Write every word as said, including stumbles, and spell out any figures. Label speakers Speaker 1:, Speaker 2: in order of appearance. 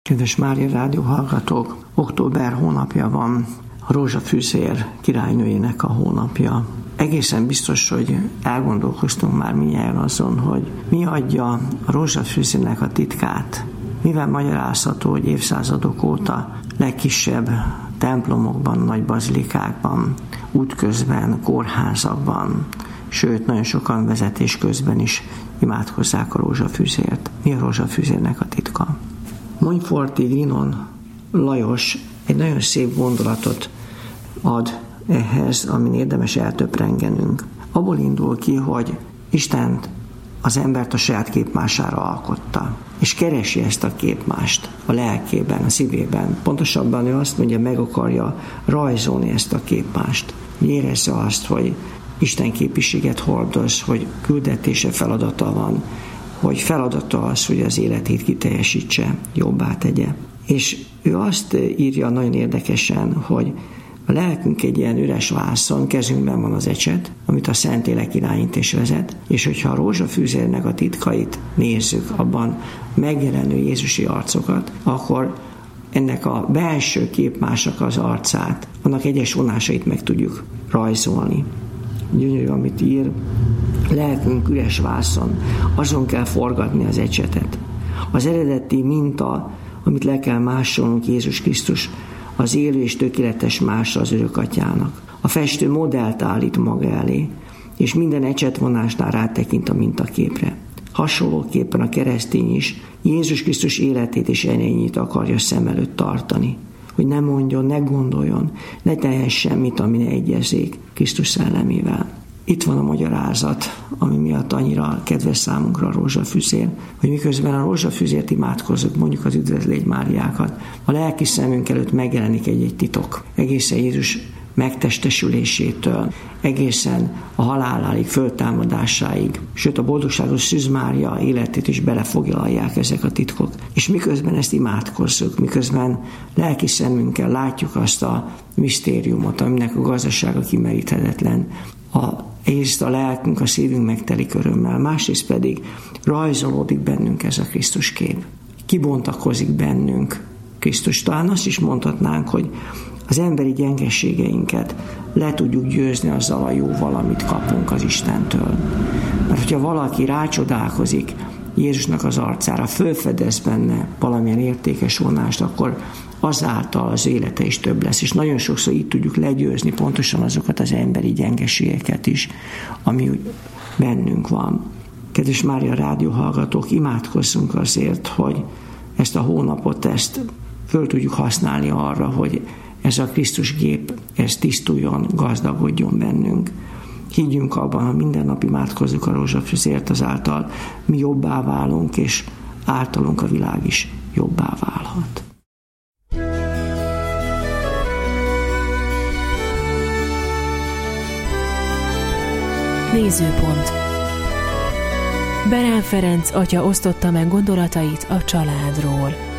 Speaker 1: Kedves Mária Rádió hallgatók, október hónapja van, a Rózsafűzér királynőjének a hónapja. Egészen biztos, hogy elgondolkoztunk már mindjárt azon, hogy mi adja a Rózsafűzérnek a titkát. Mivel magyarázható, hogy évszázadok óta legkisebb templomokban, nagy bazilikákban, útközben, kórházakban, sőt, nagyon sokan vezetés közben is imádkozzák a Rózsafűzért. Mi a Rózsafűzérnek a titka? Montforti Grinon Lajos egy nagyon szép gondolatot ad ehhez, amin érdemes eltöprengenünk. Abból indul ki, hogy Isten az embert a saját képmására alkotta, és keresi ezt a képmást a lelkében, a szívében. Pontosabban ő azt mondja, meg akarja rajzolni ezt a képmást. Érezze azt, hogy Isten képiséget hordoz, hogy küldetése, feladata van, hogy feladata az, hogy az életét kiteljesítse, jobbá tegye. És ő azt írja nagyon érdekesen, hogy a lelkünk egy ilyen üres vászon, kezünkben van az ecset, amit a Szentlélek irányít és vezet, és hogyha a Rózsafűzérnek a titkait nézzük, abban megjelenő Jézusi arcokat, akkor ennek a belső képmásnak az arcát, annak egyes vonásait meg tudjuk rajzolni. Gyönyörű, amit ír, lelkünk üres vászon, azon kell forgatni az ecsetet. Az eredeti minta, amit le kell másolnunk Jézus Krisztus, az élő és tökéletes mása az örök atyának. A festő modellt állít maga elé, és minden ecsetvonásnál rátekint a mintaképre. Hasonlóképpen a keresztény is Jézus Krisztus életét és erényét akarja szem előtt tartani. Hogy ne mondjon, ne gondoljon, ne teljesen semmit, ami ne egyezzék Krisztus szellemével. Itt van a magyarázat, ami miatt annyira kedves számunkra a Rózsafűzér, hogy miközben a Rózsafűzért imádkozunk, mondjuk az Üdvözlégy Máriákat, a lelki szemünk előtt megjelenik egy-egy titok. Egészen Jézus megtestesülésétől, egészen a haláláig, föltámadásáig, sőt a boldogságos Szűz Mária életét is belefoglalják ezek a titkok. És miközben ezt imádkozzuk, miközben lelki szemünkkel látjuk azt a misztériumot, aminek a gazdasága kimeríthetetlen, a, egyrészt a lelkünk, a szívünk megtelik örömmel, másrészt pedig rajzolódik bennünk ez a Krisztus kép. Kibontakozik bennünk Krisztus. Talán azt is mondhatnánk, hogy az emberi gyengeségeinket le tudjuk győzni azzal a jóval, amit kapunk az Istentől. Mert hogyha valaki rácsodálkozik Jézusnak az arcára, fölfedez benne valamilyen értékes vonást, akkor azáltal az élete is több lesz. És nagyon sokszor így tudjuk legyőzni pontosan azokat az emberi gyengeségeket is, ami bennünk van. Kedves Mária Rádió hallgatók, imádkozzunk azért, hogy ezt a hónapot, ezt föl tudjuk használni arra, hogy ez a Krisztus gép, ez tisztuljon, gazdagodjon bennünk. Higgyünk abban, ha minden nap imádkozzuk a Rózsafűzért, azáltal mi jobbá válunk, és általunk a világ is jobbá válhat.
Speaker 2: Nézőpont. Berán Ferenc atya osztotta meg gondolatait a családról.